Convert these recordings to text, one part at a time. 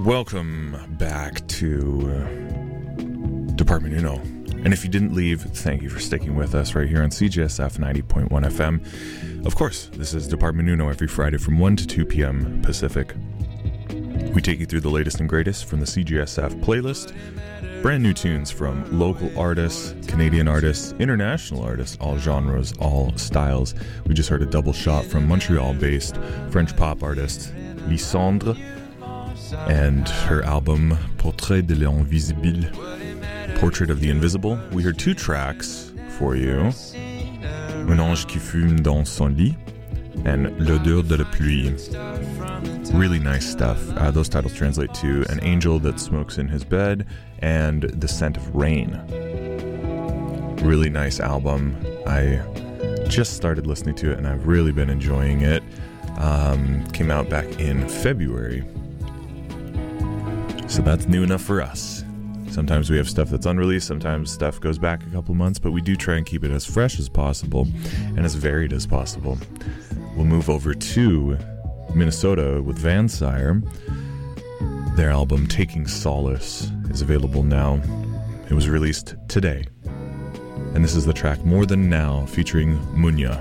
Welcome back to Department Uno. And if you didn't leave, thank you for sticking with us right here on CJSF 90.1 FM. Of course, this is Department Uno every Friday from 1 to 2 p.m. Pacific. We take you through the latest and greatest from the CJSF playlist, brand new tunes from local artists, Canadian artists, international artists, all genres, all styles. We just heard a double shot from Montreal-based French pop artist Lysandre and her album Portrait de l'Invisible, Portrait of the Invisible. We heard two tracks for you, Un ange qui fume dans son lit and L'odeur de la pluie. Really nice stuff. Those titles translate to An Angel That Smokes in His Bed and The Scent of Rain. Really nice album. I just started listening to it and I've really been enjoying it. Came out back in February. So that's new enough for us. Sometimes we have stuff that's unreleased, sometimes stuff goes back a couple months, but we do try and keep it as fresh as possible and as varied as possible. We'll move over to Minnesota with Vansire. Their album Taking Solace is available now. It was released today. And this is the track More Than Now featuring Munya.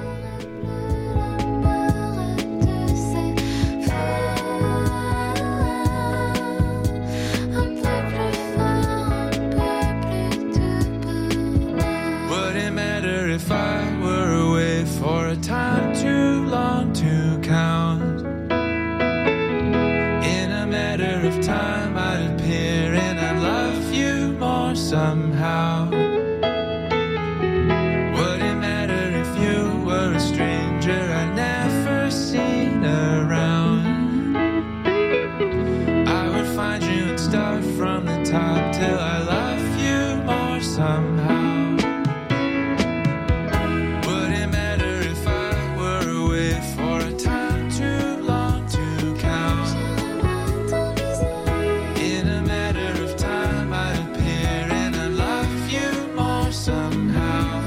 Somehow, would it matter if you were a stranger I'd never seen around? I would find you and start from the top till I love you more somehow. Would it matter if I were away for a time too long to count? In a matter of time I'd appear somehow.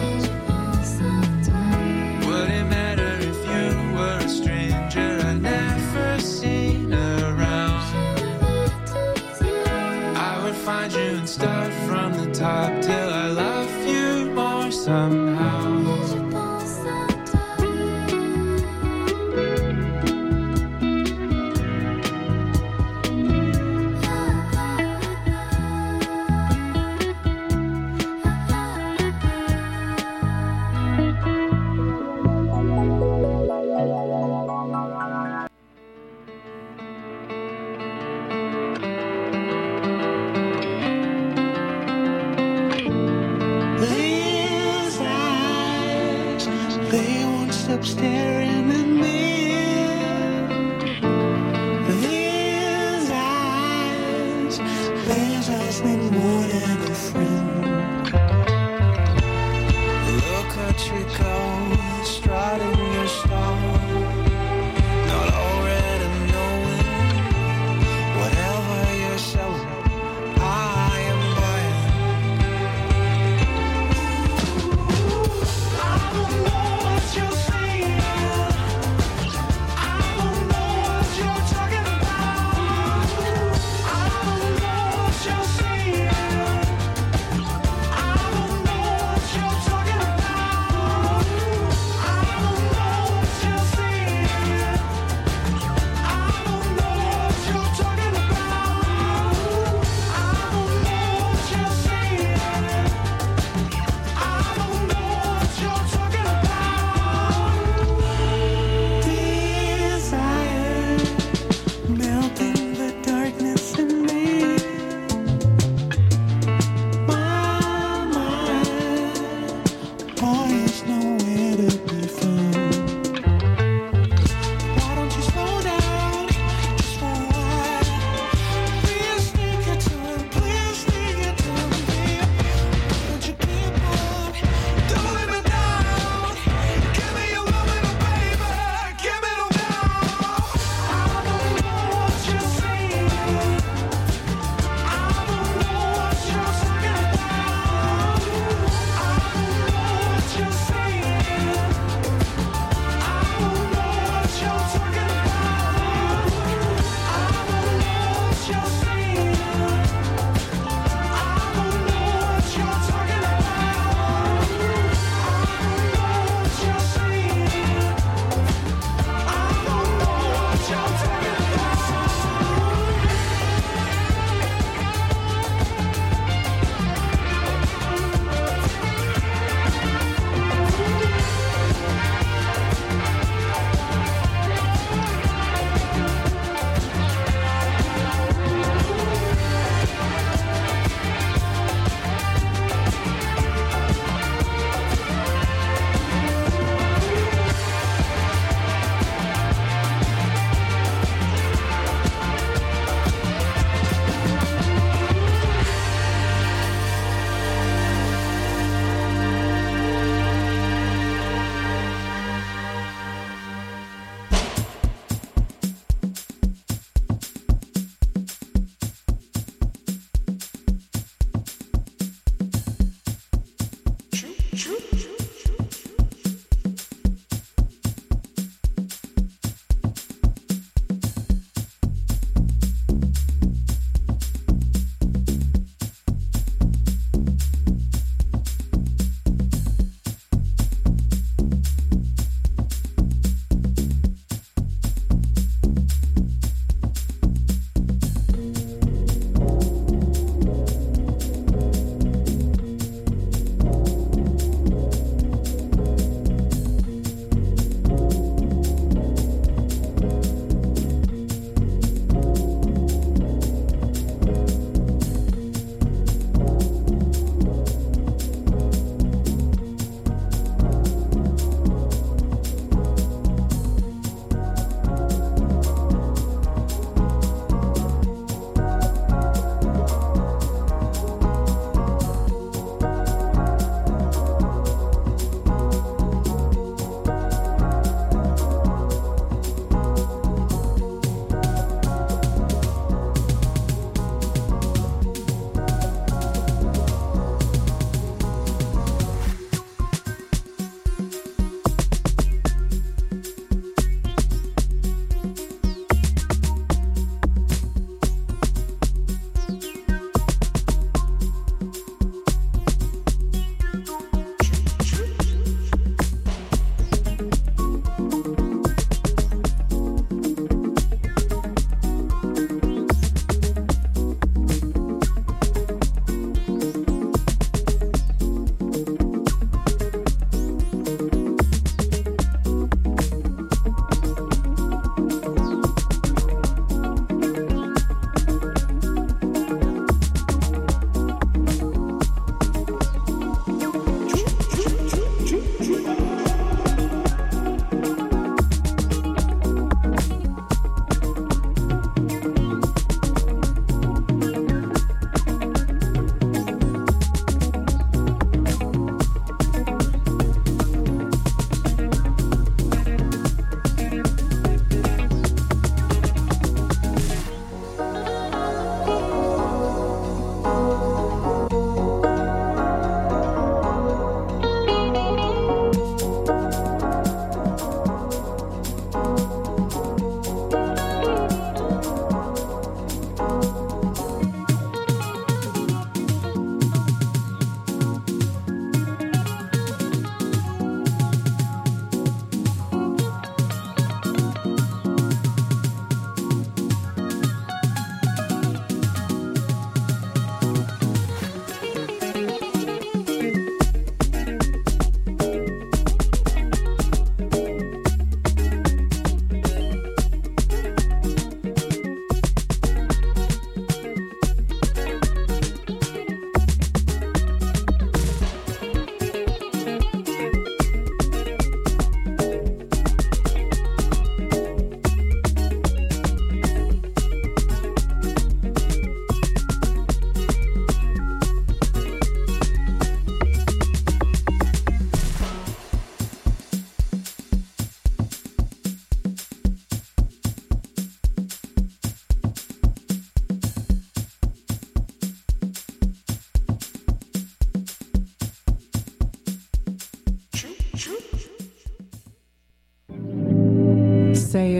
Would it matter if you were a stranger I'd never seen around? I would find you and start from the top till I love you more somehow. Staring at me, these eyes need more than a friend. Look at you go, striding your stone, not already knowing whatever you're showing. I am buying. I don't know what you're saying.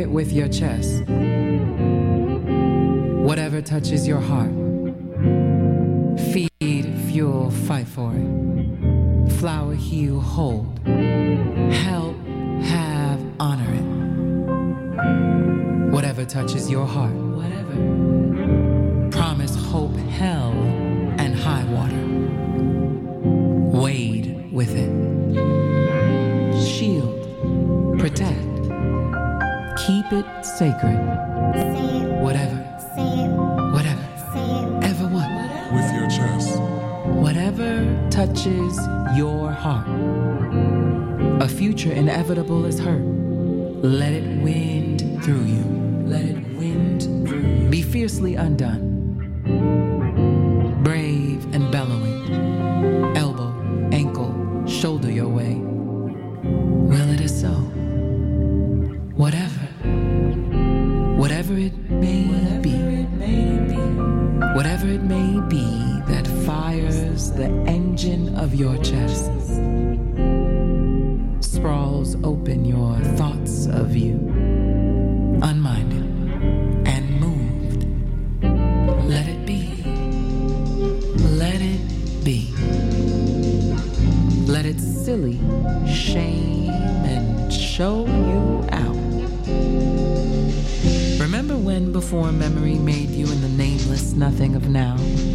it with your chest. Whatever touches your heart. Feed, fuel, fight for it. Flower, heal, hold. Help, have, honor it. Whatever touches your heart. Whatever. Promise, hope, hell, and high water. Wade with it. Shield, protect. Keep it sacred. Whatever. Whatever. Ever what? With your chest. Whatever touches your heart. A future inevitable is hurt. Let it wind through you. Let it wind through you. Be fiercely undone. Brave and bellowing. Elbow, ankle, shoulder your way. Well, it is so. Whatever. Whatever it may be. Whatever it may be that fires the engine of your chest. Sprawls open your thoughts of you. Unminded and moved. Let it be. Let it be. Let its silly shame and show you out. Remember when before memory made you in the nameless nothing of now?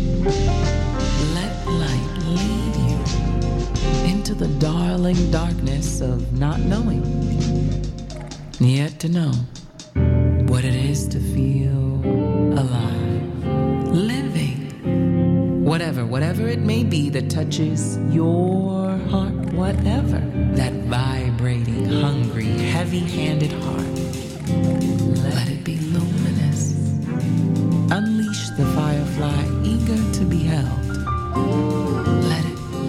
Let light lead you into the darling darkness of not knowing. Yet to know what it is to feel alive, living. Whatever it may be that touches your heart, whatever that vibrating, hungry, heavy-handed heart. Let it be luminous. Unleash the firefly, eager to be held. Let it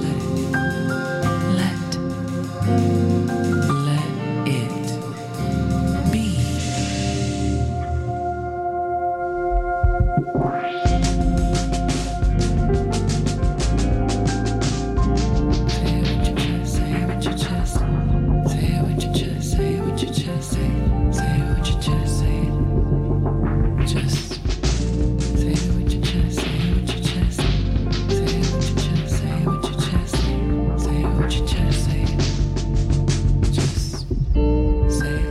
be. Say it with your chest. Say it with your chest. Say it with your chest. Say it with your chest. Say it. Just say it with your chest. Say it with your chest. Say it with your chest. Say it with your chest. Say it with your chest. Say it. Just say it.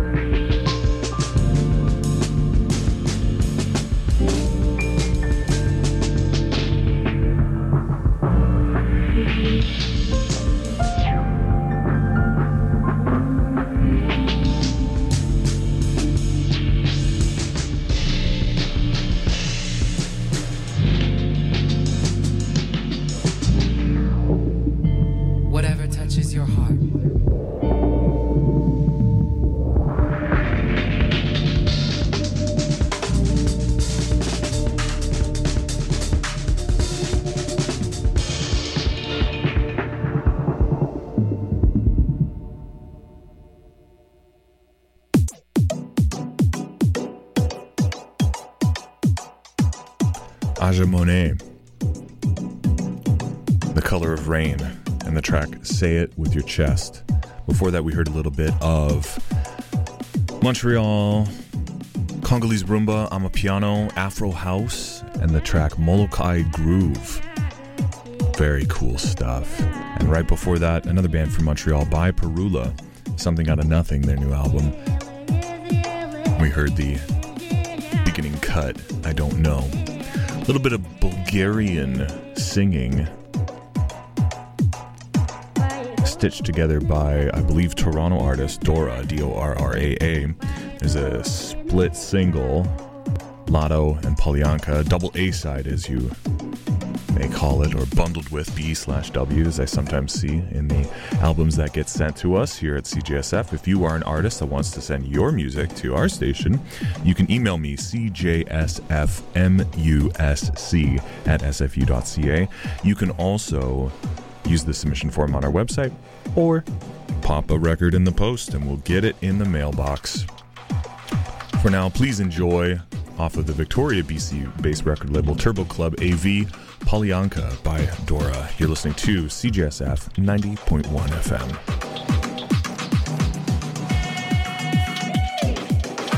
Whatever touches your heart. Aja Monet, The Color of Rain, and the track Say It With Your Chest. Before that, we heard a little bit of Montreal, Congolese rumba, Amapiano, Afro House, and the track Molokai Groove. Very cool stuff. And right before that, another band from Montreal, By Perula, Something Out of Nothing, their new album. We heard the beginning cut, I Don't Know. A little bit of Bulgarian singing, stitched together by, I believe, Toronto artist Dora, D-O-R-R-A-A. There's a split single, Lotto and Polyanka, double A-side as you may call it, or bundled with B/W, as I sometimes see in the albums that get sent to us here at CJSF. If you are an artist that wants to send your music to our station, you can email me, cjsfmusc@sfu.ca. You can also use the submission form on our website, or pop a record in the post and we'll get it in the mailbox. For now, please enjoy, off of the Victoria, BC-based record label Turbo Club AV, Polyanka by Dora. You're listening to CJSF 90.1 FM.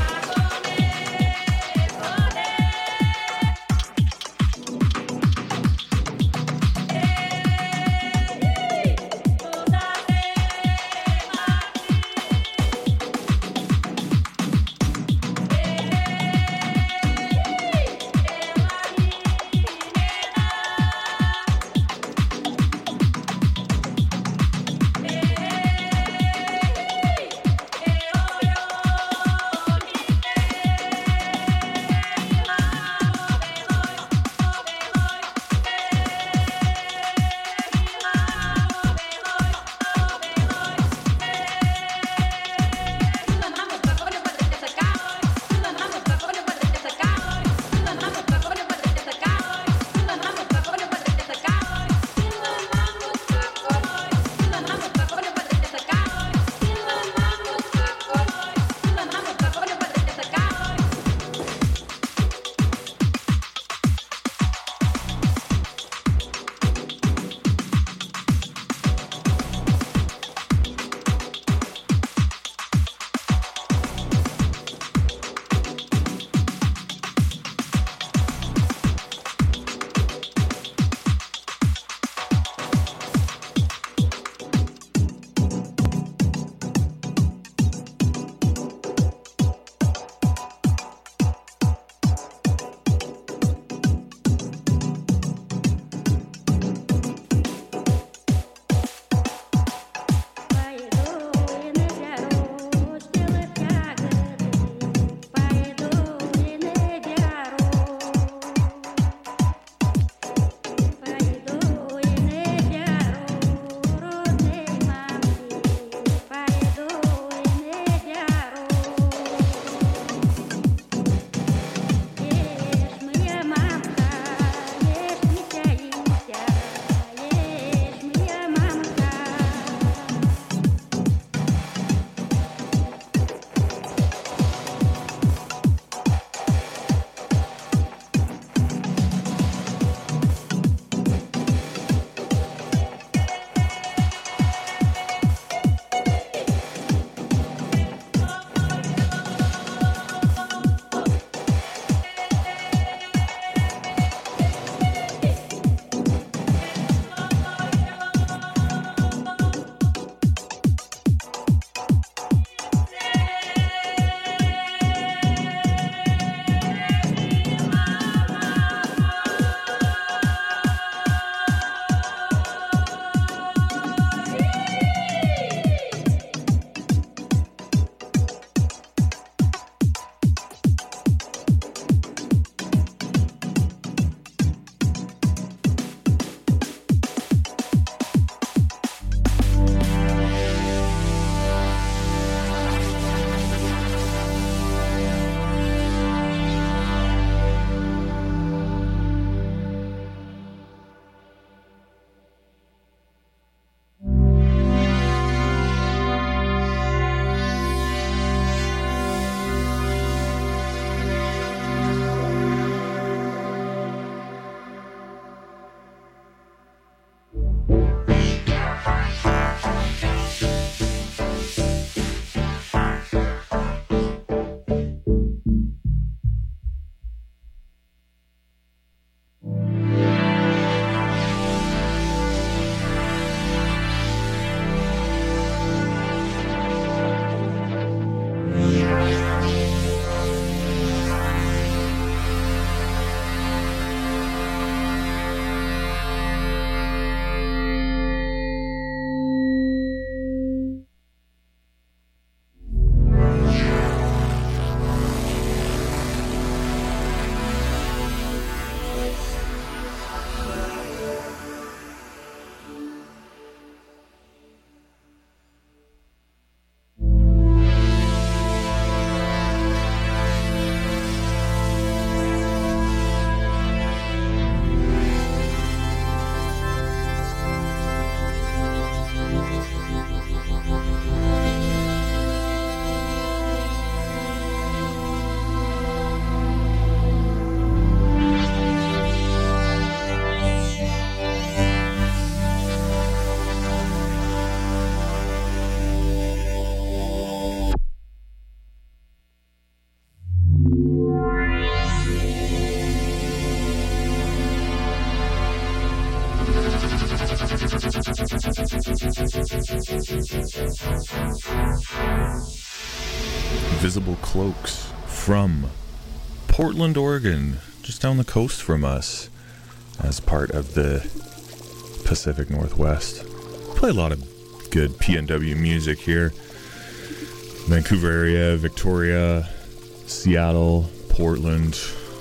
Invisible Cloaks from Portland, Oregon, just down the coast from us, as part of the Pacific Northwest. Play a lot of good PNW music here. Vancouver area, Victoria, Seattle, Portland,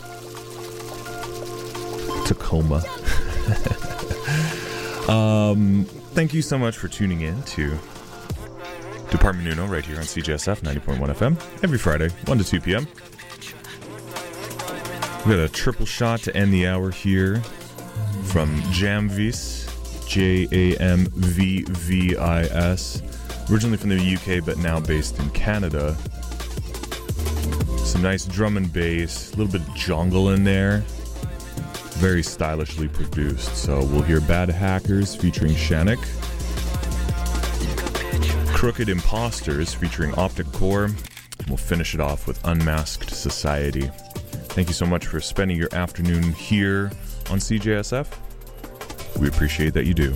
Tacoma. Thank you so much for tuning in to Department Uno right here on CJSF 90.1 FM every Friday, 1 to 2 p.m. We got a triple shot to end the hour here from Jamvis, Jamvvis, originally from the UK but now based in Canada. Some nice drum and bass, a little bit of jungle in there. Very stylishly produced. So we'll hear Bad Hackers featuring Shannick, Crooked Imposters featuring Optic Core. We'll finish it off with Unmasked Society. Thank you so much for spending your afternoon here on CJSF. We appreciate that you do.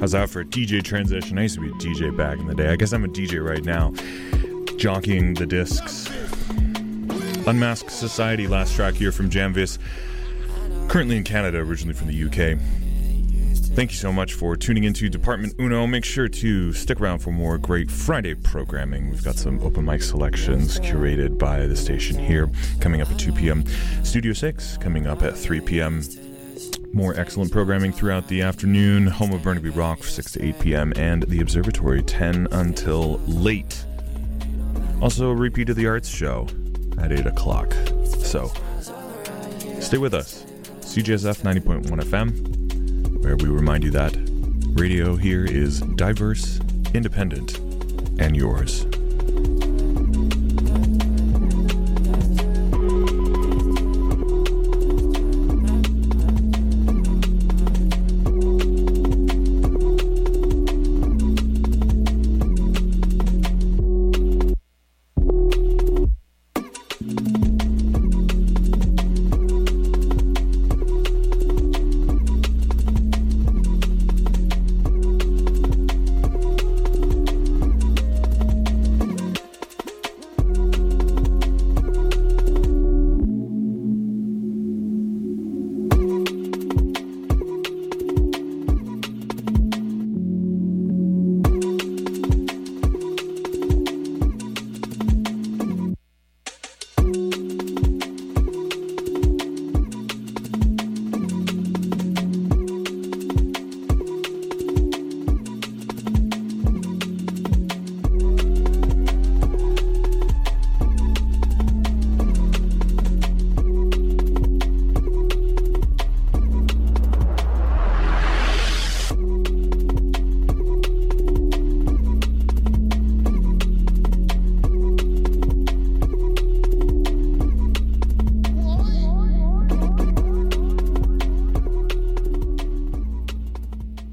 How's that for a DJ transition? I used to be a DJ back in the day. I guess I'm a DJ right now. Jockeying the discs. Unmasked Society, last track here from Jamvis. Currently in Canada, originally from the UK. Thank you so much for tuning into Department Uno. Make sure to stick around for more great Friday programming. We've got some open mic selections curated by the station here coming up at 2 p.m. Studio 6 coming up at 3 p.m. More excellent programming throughout the afternoon. Home of Burnaby Rock 6 to 8 p.m. and the Observatory 10 until late. Also a repeat of the Arts Show at 8 o'clock. So stay with us. CJSF 90.1 FM, where we remind you that radio here is diverse, independent, and yours.